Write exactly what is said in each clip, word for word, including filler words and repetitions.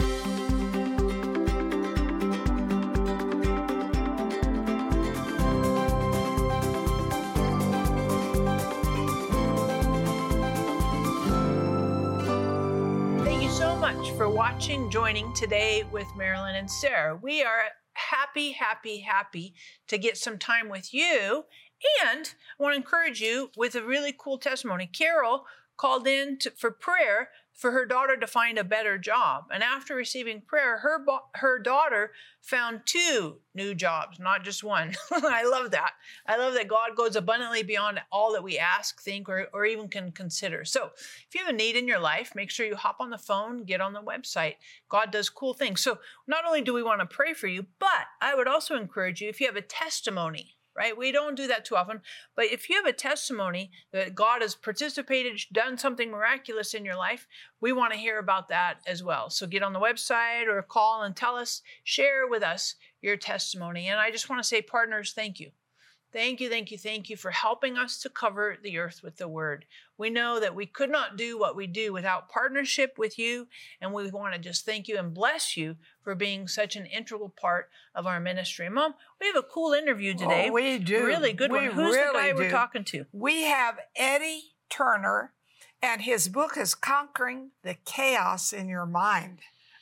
For watching, joining today with Marilyn and Sarah. We are happy, happy, happy to get some time with you. And I want to encourage you with a really cool testimony. Carol called in to, for prayer for her daughter to find a better job. And after receiving prayer, her, bo- her daughter found two new jobs, not just one. I love that. I love that God goes abundantly beyond all that we ask, think, or, or even can consider. So if you have a need in your life, make sure you hop on the phone, get on the website. God does cool things. So not only do we want to pray for you, but I would also encourage you, if you have a testimony, right? We don't do that too often, but if you have a testimony that God has participated, done something miraculous in your life, we want to hear about that as well. So get on the website or call and tell us, share with us your testimony. And I just want to say, partners, thank you. Thank you, thank you, thank you for helping us to cover the earth with the word. We know that we could not do what we do without partnership with you, and we want to just thank you and bless you for being such an integral part of our ministry. Mom, we have a cool interview today. Oh, we do. Really good we one. Who's really the guy do. we're talking to? We have Eddie Turner, and his book is Conquering the Chaos in Your Mind.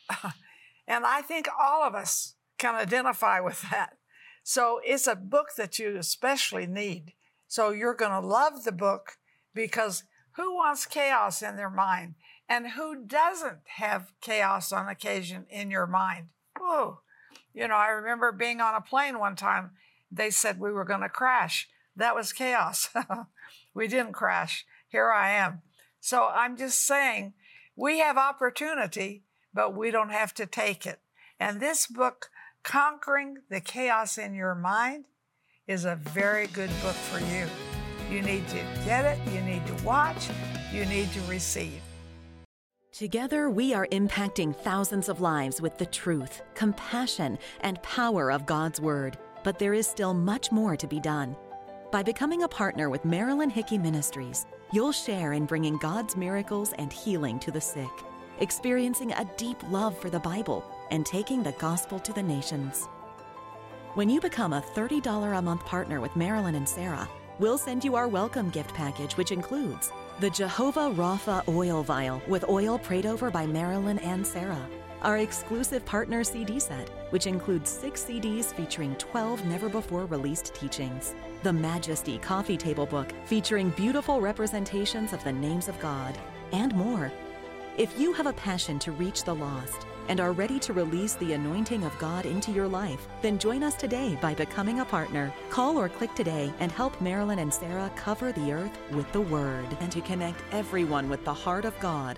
And I think all of us can identify with that. So it's a book that you especially need. So you're going to love the book, because who wants chaos in their mind? And who doesn't have chaos on occasion in your mind? Whoa. You know, I remember being on a plane one time. They said we were going to crash. That was chaos. We didn't crash. Here I am. So I'm just saying, we have opportunity, but we don't have to take it. And this book, Conquering the Chaos in Your Mind, is a very good book for you. You need to get it, you need to watch, you need to receive. Together, we are impacting thousands of lives with the truth, compassion, and power of God's Word. But there is still much more to be done. By becoming a partner with Marilyn Hickey Ministries, you'll share in bringing God's miracles and healing to the sick, experiencing a deep love for the Bible, and taking the gospel to the nations. When you become a thirty dollars a month partner with Marilyn and Sarah, we'll send you our welcome gift package, which includes the Jehovah Rapha oil vial with oil prayed over by Marilyn and Sarah, our exclusive partner C D set, which includes six C Ds featuring twelve never-before-released teachings, the Majesty coffee table book featuring beautiful representations of the names of God, and more. If you have a passion to reach the lost and are ready to release the anointing of God into your life, then join us today by becoming a partner. Call or click today and help Marilyn and Sarah cover the earth with the Word, and to connect everyone with the heart of God.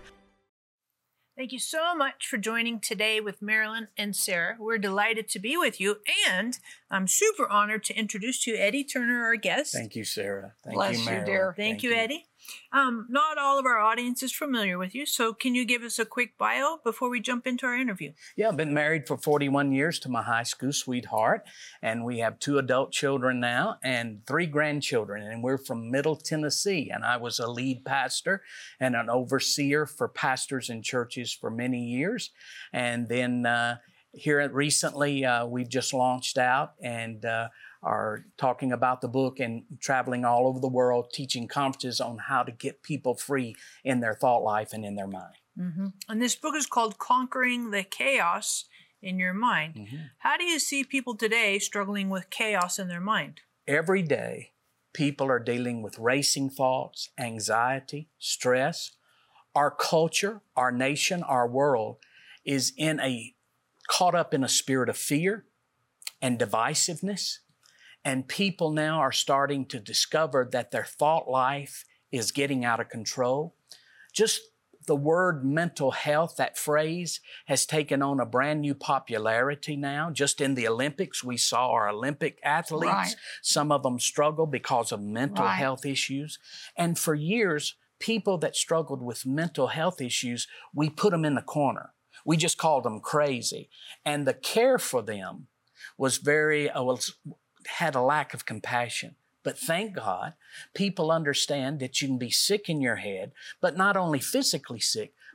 Thank you so much for joining today with Marilyn and Sarah. We're delighted to be with you, and I'm super honored to introduce to you Eddie Turner, our guest. Thank you, Sarah. Thank Bless you, you, Marilyn. dear. Thank, Thank you, you, Eddie. Um, not all of our audience is familiar with you, so can you give us a quick bio before we jump into our interview? Yeah, I've been married for forty-one years to my high school sweetheart, and we have two adult children now and three grandchildren, and we're from Middle Tennessee, and I was a lead pastor and an overseer for pastors in churches for many years. And then uh, here recently, uh, we've just launched out and uh, are talking about the book and traveling all over the world, teaching conferences on how to get people free in their thought life and in their mind. Mm-hmm. And this book is called Conquering the Chaos in Your Mind. Mm-hmm. How do you see people today struggling with chaos in their mind? Every day, people are dealing with racing thoughts, anxiety, stress. Our culture, our nation, our world is in a caught up in a spirit of fear and divisiveness. And people now are starting to discover that their thought life is getting out of control. Just the word mental health, that phrase, has taken on a brand new popularity now. Just in the Olympics, we saw our Olympic athletes. Right. Some of them struggle because of mental Right. health issues. And for years, people that struggled with mental health issues, we put them in the corner. We just called them crazy. And the care for them was very, uh, was, had a lack of compassion. But thank God, people understand that you can be sick in your head, but not only physically sick,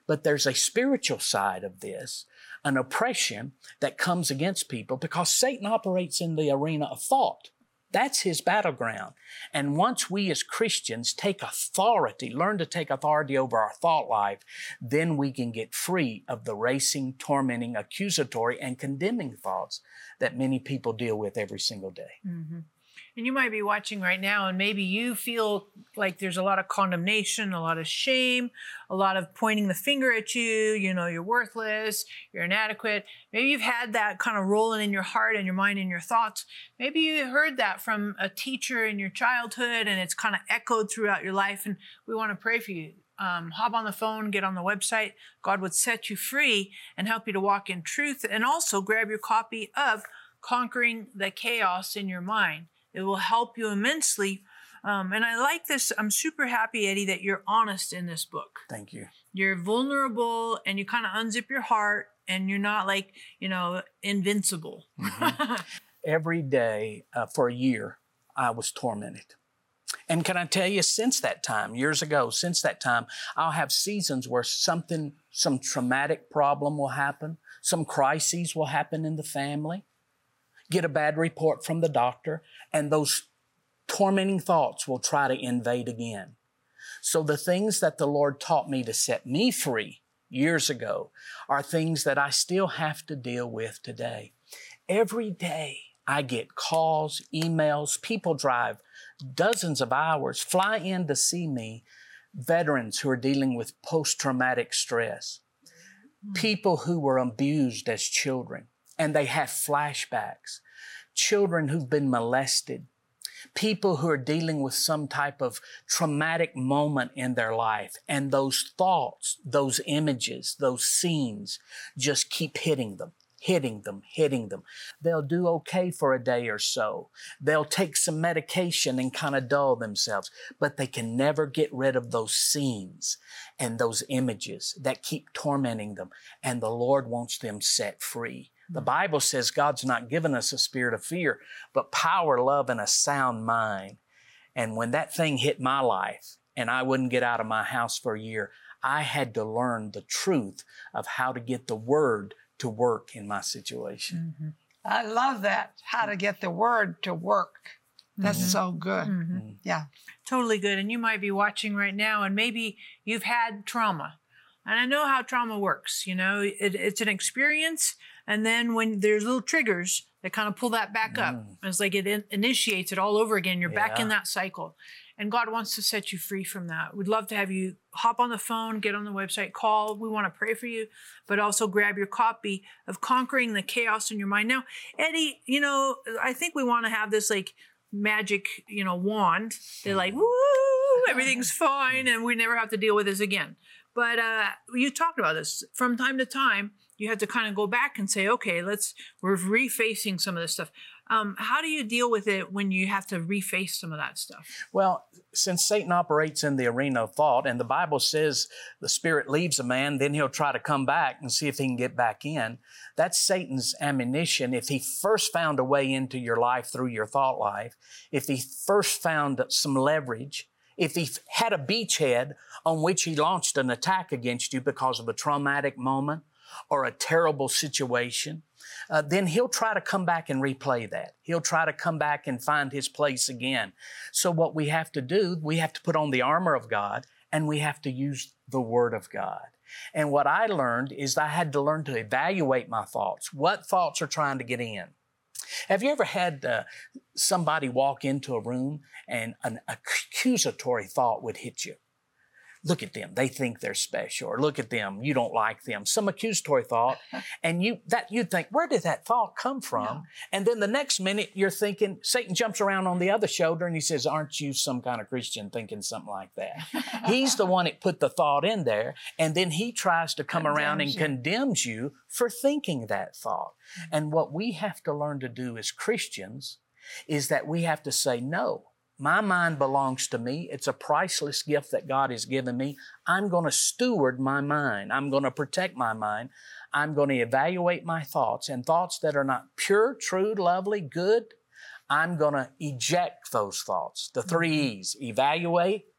But there's a spiritual side of this, an oppression that comes against people because Satan operates in the arena of thought. That's his battleground. And once we as Christians take authority, learn to take authority over our thought life, then we can get free of the racing, tormenting, accusatory, and condemning thoughts that many people deal with every single day. Mm-hmm. And you might be watching right now and maybe you feel like there's a lot of condemnation, a lot of shame, a lot of pointing the finger at you. You know, you're worthless, you're inadequate. Maybe you've had that kind of rolling in your heart and your mind and your thoughts. Maybe you heard that from a teacher in your childhood and it's kind of echoed throughout your life. And we want to pray for you. Um, hop on the phone, get on the website. God would set you free and help you to walk in truth. And also grab your copy of Conquering the Chaos in Your Mind. It will help you immensely. Um, and I like this. I'm super happy, Eddie, that you're honest in this book. Thank you. You're vulnerable and you kind of unzip your heart and you're not like, you know, invincible. Mm-hmm. Every day uh, for a year, I was tormented. And can I tell you, since that time, years ago, since that time, I'll have seasons where something, some traumatic problem will happen. Some crises will happen in the family. Get a bad report from the doctor, and those tormenting thoughts will try to invade again. So the things that the Lord taught me to set me free years ago are things that I still have to deal with today. Every day I get calls, emails, people drive dozens of hours, fly in to see me, veterans who are dealing with post-traumatic stress, people who were abused as children, and they have flashbacks, children who've been molested, people who are dealing with some type of traumatic moment in their life, and those thoughts, those images, those scenes just keep hitting them, hitting them, hitting them. They'll do okay for a day or so. They'll take some medication and kind of dull themselves, but they can never get rid of those scenes and those images that keep tormenting them, and the Lord wants them set free. The Bible says God's not given us a spirit of fear, but power, love, and a sound mind. And when that thing hit my life and I wouldn't get out of my house for a year, I had to learn the truth of how to get the Word to work in my situation. Mm-hmm. I love that, how to get the Word to work. That's mm-hmm. so good. Mm-hmm. Yeah. Totally good. And you might be watching right now and maybe you've had trauma. And I know how trauma works. You know, it, it's an experience. And then when there's little triggers that kind of pull that back mm. up, it's like it in, initiates it all over again. You're yeah. back in that cycle. And God wants to set you free from that. We'd love to have you hop on the phone, get on the website, call. We want to pray for you, but also grab your copy of Conquering the Chaos in Your Mind. Now, Eddie, you know, I think we want to have this like magic, you know, wand. They're like, woo, everything's fine and we never have to deal with this again. But uh, you talked about this from time to time. You have to kind of go back and say, okay, let's, we're refacing some of this stuff. Um, how do you deal with it when you have to reface some of that stuff? Well, since Satan operates in the arena of thought, and the Bible says the spirit leaves a man, then he'll try to come back and see if he can get back in. That's Satan's ammunition. If he first found a way into your life through your thought life, if he first found some leverage, if he had a beachhead on which he launched an attack against you because of a traumatic moment or a terrible situation, uh, then he'll try to come back and replay that. He'll try to come back and find his place again. So what we have to do, we have to put on the armor of God and we have to use the Word of God. And what I learned is I had to learn to evaluate my thoughts. What thoughts are trying to get in? Have you ever had uh, somebody walk into a room and an accusatory thought would hit you? Look at them, they think they're special, or look at them, you don't like them. Some accusatory thought, and you that you'd think, where did that thought come from? Yeah. And then the next minute you're thinking, Satan jumps around on the other shoulder and he says, aren't you some kind of Christian thinking something like that? He's the one that put the thought in there, and then he tries to come condemns around and you. condemns you for thinking that thought. Mm-hmm. And what we have to learn to do as Christians is that we have to say no. My mind belongs to me. It's a priceless gift that God has given me. I'm going to steward my mind. I'm going to protect my mind. I'm going to evaluate my thoughts, and thoughts that are not pure, true, lovely, good, I'm going to eject those thoughts. The three E's: evaluate,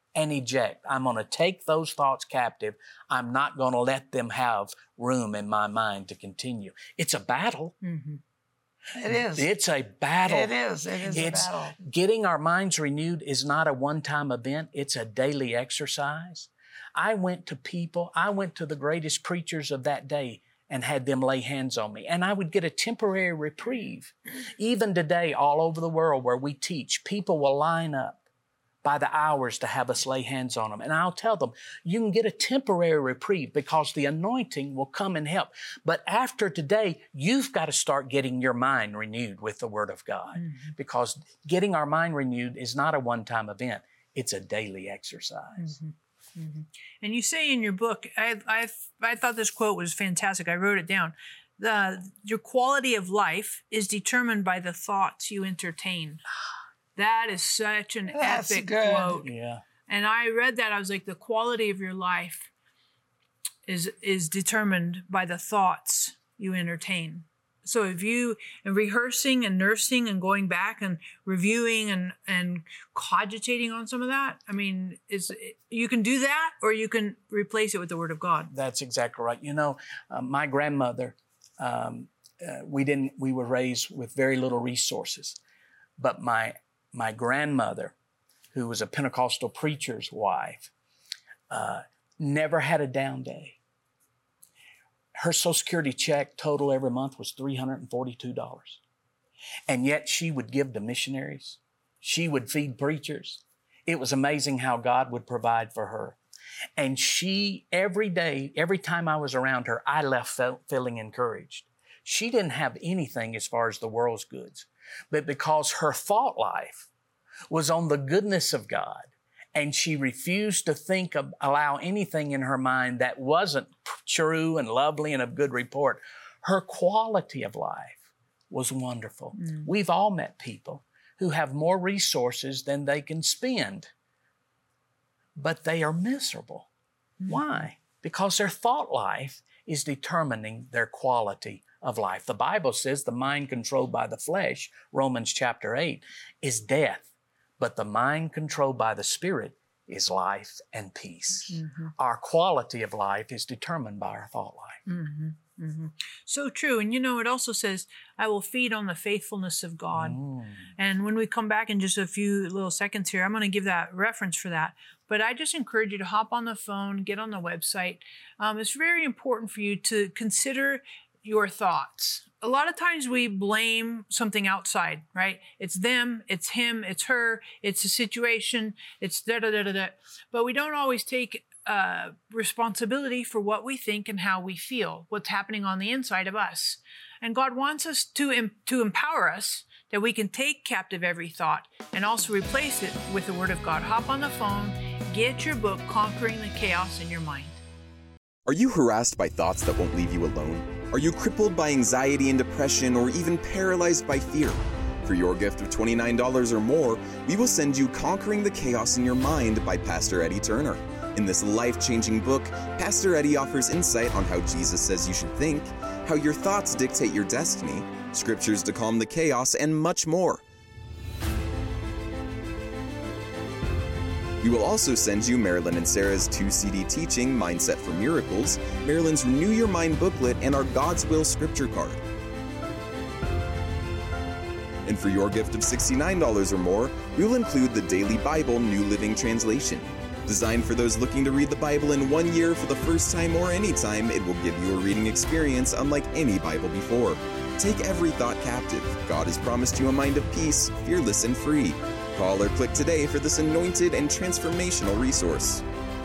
and eject. I'm going to take those thoughts captive. I'm not going to let them have room in my mind to continue. It's a battle. Mm-hmm. It is. It's a battle. It is. It is It's a battle. getting our minds renewed is not a one-time event. It's a daily exercise. I went to people, I went to the greatest preachers of that day and had them lay hands on me. And I would get a temporary reprieve. Even today, all over the world where we teach, people will line up by the hours to have us lay hands on them. And I'll tell them, you can get a temporary reprieve because the anointing will come and help. But after today, you've got to start getting your mind renewed with the Word of God. Mm-hmm. Because getting our mind renewed is not a one-time event. It's a daily exercise. Mm-hmm. Mm-hmm. And you say in your book, I, I, I thought this quote was fantastic. I wrote it down. The, your quality of life is determined by the thoughts you entertain. That is such an That's epic good. quote. Yeah. And I read that. I was like, the quality of your life is is determined by the thoughts you entertain. So if you, and rehearsing and nursing and going back and reviewing and, and cogitating on some of that, I mean, is you can do that or you can replace it with the Word of God. That's exactly right. You know, uh, my grandmother, um, uh, we didn't, we were raised with very little resources, but my My grandmother, who was a Pentecostal preacher's wife, uh, never had a down day. Her Social Security check total every month was three hundred forty-two dollars. And yet she would give to missionaries. She would feed preachers. It was amazing how God would provide for her. And she, every day, every time I was around her, I left felt, feeling encouraged. She didn't have anything as far as the world's goods. But because her thought life was on the goodness of God, and she refused to think of, allow anything in her mind that wasn't true and lovely and of good report, her quality of life was wonderful. Mm. We've all met people who have more resources than they can spend, but they are miserable. Mm. Why? Because their thought life is determining their quality of life. The Bible says the mind controlled by the flesh, Romans chapter eight, is death, but the mind controlled by the Spirit is life and peace. Mm-hmm. Our quality of life is determined by our thought life. Mm-hmm. Mm-hmm. So true. And you know, it also says, I will feed on the faithfulness of God. Mm. And when we come back in just a few little seconds here, I'm going to give that reference for that. But I just encourage you to hop on the phone, get on the website. Um, it's very important for you to consider your thoughts. A lot of times we blame something outside, right? It's them, it's him, it's her, it's a situation, it's da da da da da. But we don't always take uh, responsibility for what we think and how we feel, what's happening on the inside of us. And God wants us to, em- to empower us that we can take captive every thought and also replace it with the Word of God. Hop on the phone, get your book, Conquering the Chaos in Your Mind. Are you harassed by thoughts that won't leave you alone? Are you crippled by anxiety and depression, or even paralyzed by fear? For your gift of twenty-nine dollars or more, we will send you Conquering the Chaos in Your Mind by Pastor Eddie Turner. In this life-changing book, Pastor Eddie offers insight on how Jesus says you should think, how your thoughts dictate your destiny, scriptures to calm the chaos, and much more. We will also send you Marilyn and Sarah's two C D teaching, Mindset for Miracles, Marilyn's Renew Your Mind booklet, and our God's Will scripture card. And for your gift of sixty-nine dollars or more, we will include the Daily Bible New Living Translation. Designed for those looking to read the Bible in one year for the first time or any time, it will give you a reading experience unlike any Bible before. Take every thought captive. God has promised you a mind of peace, fearless and free. Call or click today for this anointed and transformational resource.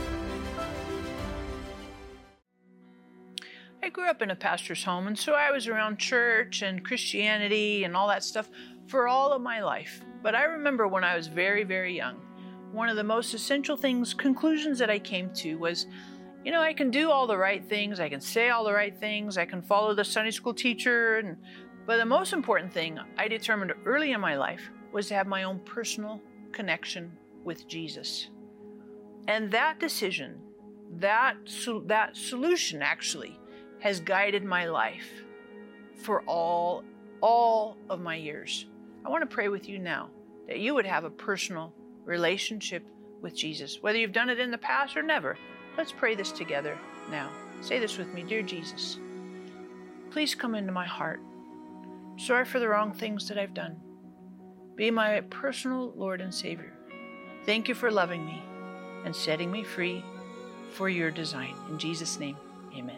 I grew up in a pastor's home, and so I was around church and Christianity and all that stuff for all of my life. But I remember when I was very, very young, one of the most essential things, conclusions that I came to was, you know, I can do all the right things, I can say all the right things, I can follow the Sunday school teacher, and, but the most important thing I determined early in my life was to have my own personal connection with Jesus. And that decision, that, that solution actually has guided my life for all, all of my years. I want to pray with you now that you would have a personal relationship with Jesus. Whether you've done it in the past or never, let's pray this together now. Say this with me. Dear Jesus, please come into my heart. Sorry for the wrong things that I've done. Be my personal Lord and Savior. Thank you for loving me and setting me free for your design. In Jesus' name, amen.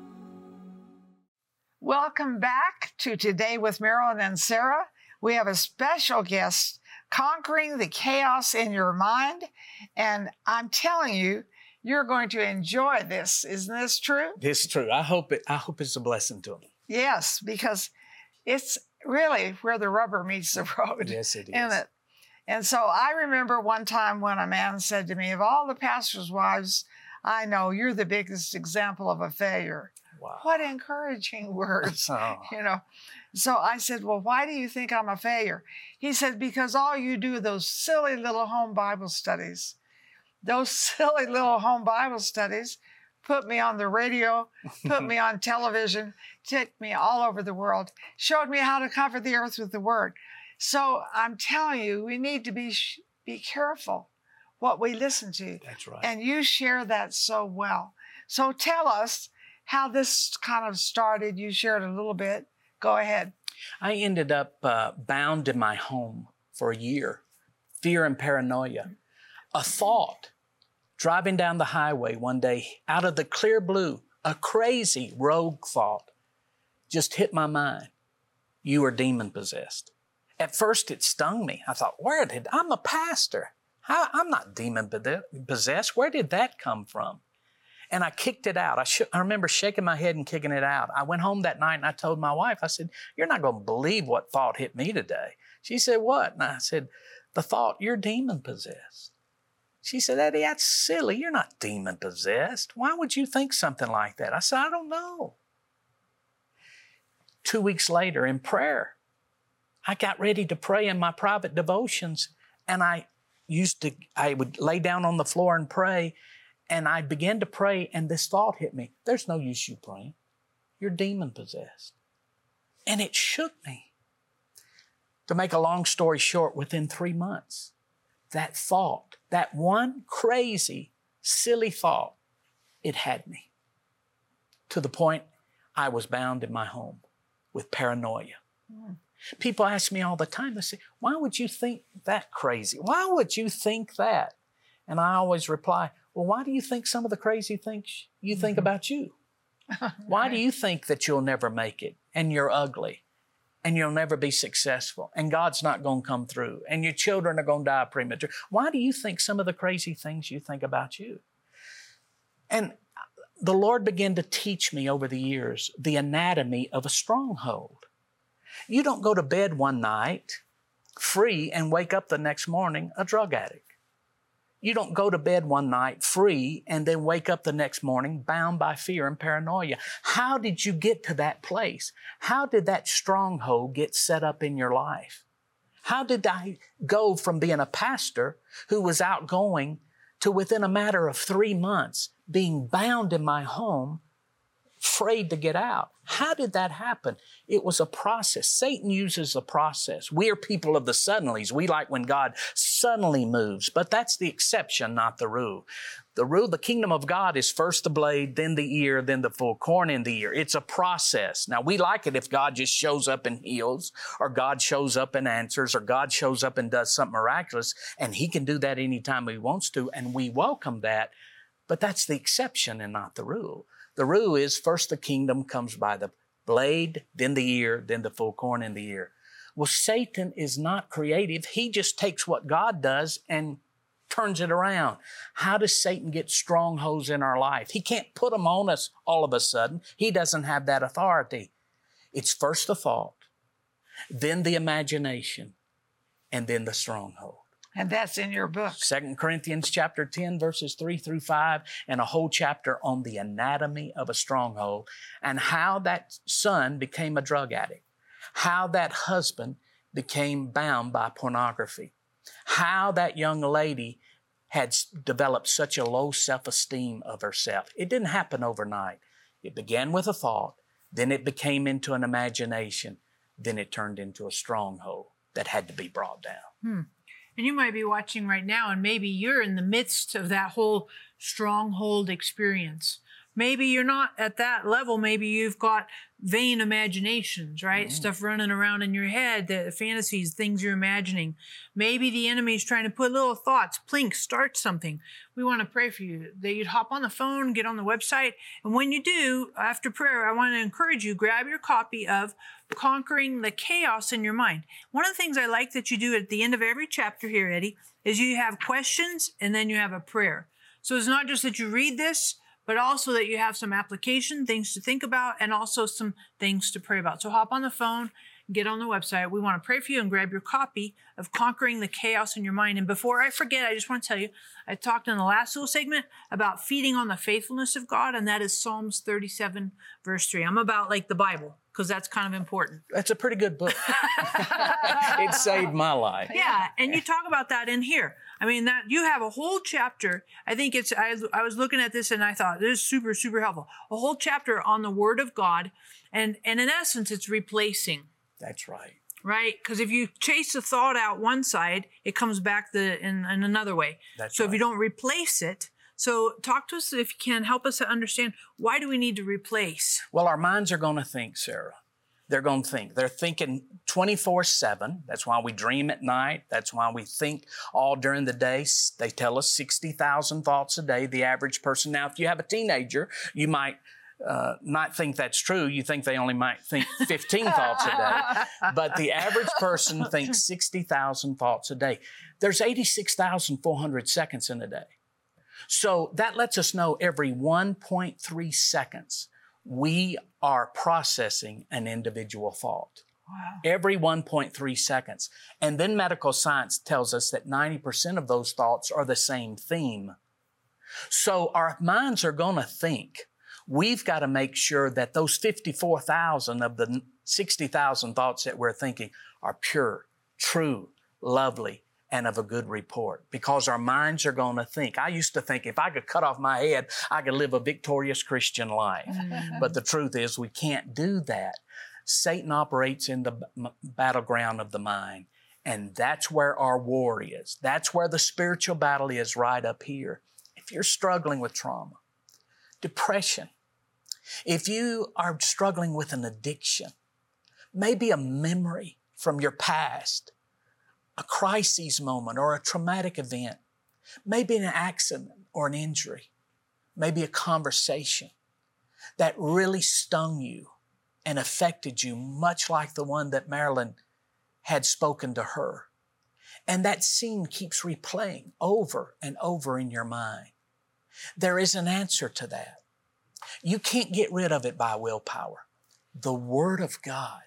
Welcome back to Today with Marilyn and Sarah. We have a special guest, Conquering the Chaos in Your Mind. And I'm telling you, you're going to enjoy this. Isn't this true? It's true. I hope it. I hope it's a blessing to them. Yes, because it's really where the rubber meets the road. Yes, it is. Isn't it? And so I remember one time when a man said to me, of all the pastors' wives I know, you're the biggest example of a failure. Wow. What encouraging words, Oh. you know. So I said, well, why do you think I'm a failure? He said, because all you do, those silly little home Bible studies, those silly little home Bible studies put me on the radio, put me on television, took me all over the world, showed me how to cover the earth with the word. So I'm telling you, we need to be be careful what we listen to. That's right. And you share that so well. So tell us how this kind of started. You shared a little bit. Go ahead. I ended up uh, bound in my home for a year. Fear and paranoia. A thought, driving down the highway one day, out of the clear blue, a crazy rogue thought just hit my mind. You are demon possessed. At first it stung me. I thought, where did, I'm a pastor. How, I'm not demon possessed. Where did that come from? And I kicked it out. I, sh- I remember shaking my head and kicking it out. I went home that night and I told my wife, I said, you're not going to believe what thought hit me today. She said, what? And I said, the thought, you're demon possessed. She said, Eddie, that's silly. You're not demon possessed. Why would you think something like that? I said, I don't know. Two weeks later in prayer, I got ready to pray in my private devotions, and I used to, I would lay down on the floor and pray, and I began to pray, and this thought hit me. There's no use you praying. You're demon possessed. And it shook me. To make a long story short, within three months, that thought, that one crazy, silly thought, it had me. To the point I was bound in my home with paranoia. Mm. People ask me all the time, they say, why would you think that crazy? Why would you think that? And I always reply, well, why do you think some of the crazy things you think mm-hmm. about you? Why do you think that you'll never make it and you're ugly and you'll never be successful and God's not going to come through and your children are going to die premature? Why do you think some of the crazy things you think about you? And the Lord began to teach me over the years the anatomy of a stronghold. You don't go to bed one night free and wake up the next morning a drug addict. You don't go to bed one night free and then wake up the next morning bound by fear and paranoia. How did you get to that place? How did that stronghold get set up in your life? How did I go from being a pastor who was outgoing to within a matter of three months being bound in my home, afraid to get out? How did that happen? It was a process. Satan uses a process. We are people of the suddenlies. We like when God suddenly moves, but that's the exception, not the rule. The rule, the kingdom of God is first the blade, then the ear, then the full corn in the ear. It's a process. Now, we like it if God just shows up and heals, or God shows up and answers, or God shows up and does something miraculous, and He can do that anytime He wants to, and we welcome that, but that's the exception and not the rule. The rule is first the kingdom comes by the blade, then the ear, then the full corn in the ear. Well, Satan is not creative. He just takes what God does and turns it around. How does Satan get strongholds in our life? He can't put them on us all of a sudden. He doesn't have that authority. It's first the thought, then the imagination, and then the stronghold. And that's in your book. Second Corinthians chapter ten, verses three through five, and a whole chapter on the anatomy of a stronghold and how that son became a drug addict, how that husband became bound by pornography, how that young lady had developed such a low self-esteem of herself. It didn't happen overnight. It began with a thought, then it became into an imagination, then it turned into a stronghold that had to be brought down. Hmm. And you might be watching right now, and maybe you're in the midst of that whole stronghold experience. Maybe you're not at that level. Maybe you've got vain imaginations, right? Mm. Stuff running around in your head, the fantasies, things you're imagining. Maybe the enemy's trying to put little thoughts, plink, start something. We want to pray for you that you'd hop on the phone, get on the website. And when you do, after prayer, I want to encourage you, grab your copy of Conquering the Chaos in Your Mind. One of the things I like that you do at the end of every chapter here, Eddie, is you have questions and then you have a prayer. So it's not just that you read this, but also that you have some application, things to think about, and also some things to pray about. So hop on the phone, get on the website. We want to pray for you and grab your copy of Conquering the Chaos in Your Mind. And before I forget, I just want to tell you, I talked in the last little segment about feeding on the faithfulness of God, and that is Psalms thirty-seven, verse three. I'm about like the Bible, because that's kind of important. That's a pretty good book. It saved my life. Yeah, and you talk about that in here. I mean, that you have a whole chapter. I think it's, I, I was looking at this and I thought, this is super, super helpful. A whole chapter on the Word of God. And, and in essence, it's replacing. That's right. Right? Because if you chase a thought out one side, it comes back the in, in another way. That's so right. if you don't replace it, so talk to us if you can, help us to understand, why do we need to replace? Well, our minds are going to think, Sarah. They're going to think. They're thinking twenty-four seven. That's why we dream at night. That's why we think all during the day. They tell us sixty thousand thoughts a day, the average person. Now, if you have a teenager, you might uh, not think that's true. You think they only might think fifteen thoughts a day. But the average person thinks sixty thousand thoughts a day. There's eighty-six thousand four hundred seconds in a day. So that lets us know every one point three seconds, we are processing an individual thought. Wow. Every one point three seconds. And then medical science tells us that ninety percent of those thoughts are the same theme. So our minds are going to think. We've got to make sure that those fifty-four thousand of the sixty thousand thoughts that we're thinking are pure, true, lovely, and of a good report, because our minds are going to think. I used to think if I could cut off my head, I could live a victorious Christian life. Mm. But the truth is we can't do that. Satan operates in the b- battleground of the mind, and that's where our war is. That's where the spiritual battle is, right up here. If you're struggling with trauma, depression, if you are struggling with an addiction, maybe a memory from your past, a crisis moment or a traumatic event, maybe an accident or an injury, maybe a conversation that really stung you and affected you, much like the one that Marilyn had spoken to her. And that scene keeps replaying over and over in your mind. There is an answer to that. You can't get rid of it by willpower. The Word of God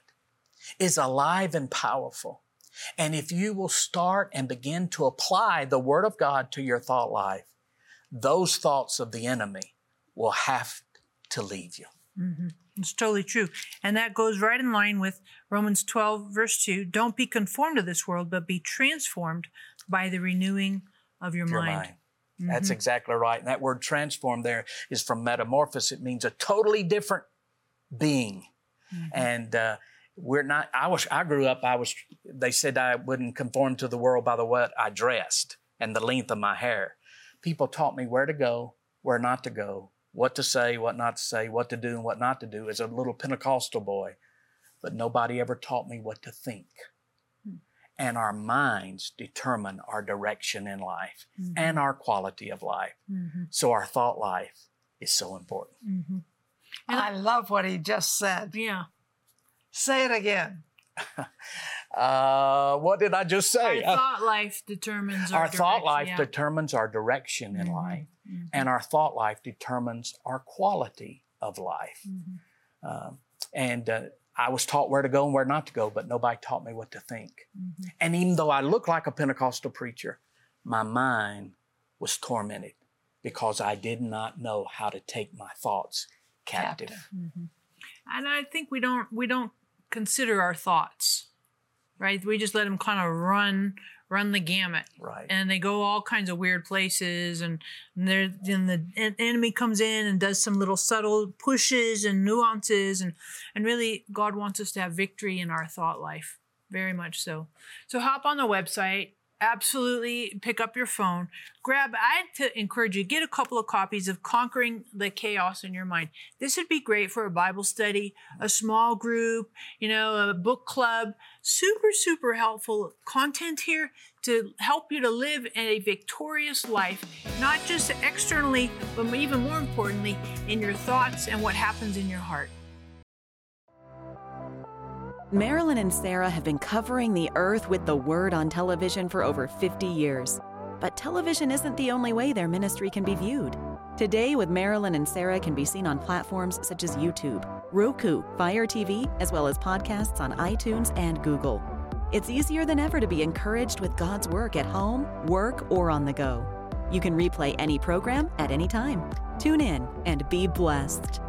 is alive and powerful. And if you will start and begin to apply the Word of God to your thought life, those thoughts of the enemy will have to leave you. Mm-hmm. It's totally true. And that goes right in line with Romans twelve, verse two. Don't be conformed to this world, but be transformed by the renewing of your, your mind. mind. Mm-hmm. That's exactly right. And that word transform there is from metamorphosis. It means a totally different being. Mm-hmm. And uh, we're not, I was, I grew up, I was, they said I wouldn't conform to the world by the way I dressed and the length of my hair. People taught me where to go, where not to go, what to say, what not to say, what to do and what not to do as a little Pentecostal boy. But nobody ever taught me what to think. Hmm. And our minds determine our direction in life mm-hmm. and our quality of life. Mm-hmm. So our thought life is so important. Mm-hmm. And I love what he just said. Yeah. Say it again. uh, what did I just say? Our thought life determines our, our thought life yeah. determines our direction in mm-hmm. life, mm-hmm. and our thought life determines our quality of life. Mm-hmm. Um, and uh, I was taught where to go and where not to go, but nobody taught me what to think. Mm-hmm. And even though I look like a Pentecostal preacher, my mind was tormented because I did not know how to take my thoughts captive. captive. Mm-hmm. And I think we don't we don't consider our thoughts, right? We just let them kind of run run the gamut, right? And they go all kinds of weird places, and, and there then the enemy comes in and does some little subtle pushes and nuances, and and really God wants us to have victory in our thought life, very much so. So hop on the website. absolutely pick up your phone, grab, I had to encourage you, get a couple of copies of Conquering the Chaos in Your Mind. This would be great for a Bible study, a small group, you know, a book club. Super, super helpful content here to help you to live a victorious life, not just externally, but even more importantly, in your thoughts and what happens in your heart. Marilyn and Sarah have been covering the earth with the Word on television for over fifty years. But television isn't the only way their ministry can be viewed. Today with Marilyn and Sarah can be seen on platforms such as YouTube, Roku, Fire T V, as well as podcasts on iTunes and Google. It's easier than ever to be encouraged with God's work at home, work, or on the go. You can replay any program at any time. Tune in and be blessed.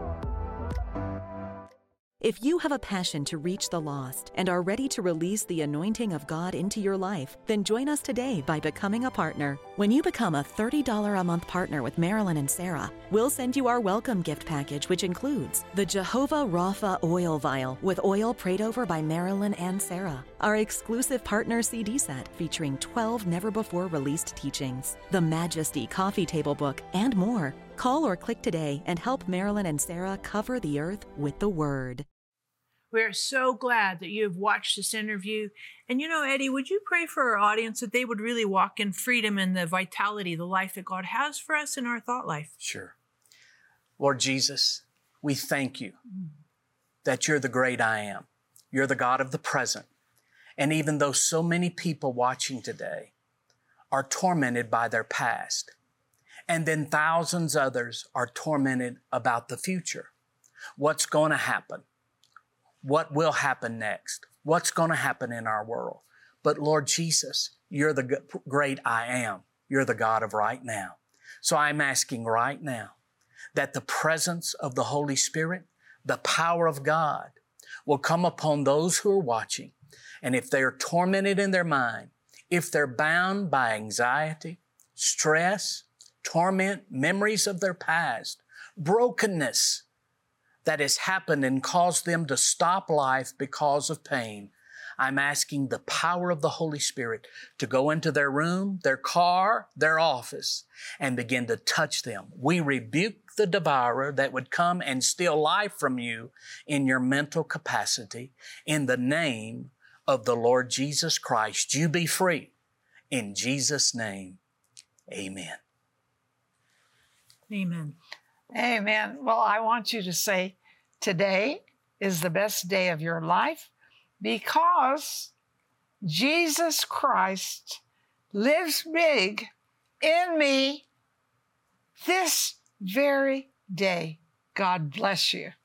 If you have a passion to reach the lost and are ready to release the anointing of God into your life, then join us today by becoming a partner. When you become a thirty dollars a month partner with Marilyn and Sarah, we'll send you our welcome gift package, which includes the Jehovah Rapha oil vial with oil prayed over by Marilyn and Sarah, our exclusive partner C D set featuring twelve never-before-released teachings, the Majesty coffee table book, and more. Call or click today and help Marilyn and Sarah cover the earth with the Word. We are so glad that you have watched this interview. And you know, Eddie, would you pray for our audience that they would really walk in freedom and the vitality, the life that God has for us in our thought life? Sure. Lord Jesus, we thank you that you're the great I am. You're the God of the present. And even though so many people watching today are tormented by their past, and then thousands others are tormented about the future, what's going to happen? What will happen next? What's going to happen in our world? But Lord Jesus, you're the great I am. You're the God of right now. So I'm asking right now that the presence of the Holy Spirit, the power of God, will come upon those who are watching. And if they're tormented in their mind, if they're bound by anxiety, stress, torment, memories of their past, brokenness, that has happened and caused them to stop life because of pain, I'm asking the power of the Holy Spirit to go into their room, their car, their office, and begin to touch them. We rebuke the devourer that would come and steal life from you in your mental capacity. In the name of the Lord Jesus Christ, you be free. In Jesus' name, amen. Amen. Amen. Well, I want you to say, today is the best day of your life because Jesus Christ lives big in me this very day. God bless you.